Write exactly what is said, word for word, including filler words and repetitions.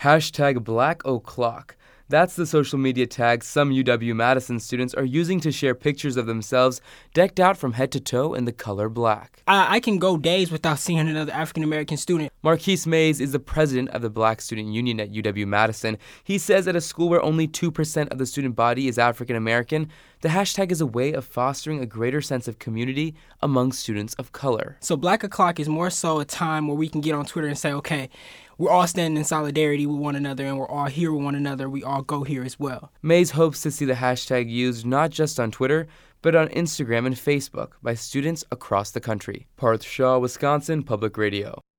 Hashtag Black O'Clock. That's the social media tag some U W-Madison students are using to share pictures of themselves decked out from head to toe in the color black. I, I can go days without seeing another African-American student. Marquise Mays is the president of the Black Student Union at U W-Madison. He says at a school where only two percent of the student body is African-American, the hashtag is a way of fostering a greater sense of community among students of color. So Black O'Clock is more so a time where we can get on Twitter and say, okay, we're all standing in solidarity with one another and we're all here with one another. We all go here as well. Mays hopes to see the hashtag used not just on Twitter, but on Instagram and Facebook by students across the country. Parth Shah, Wisconsin Public Radio.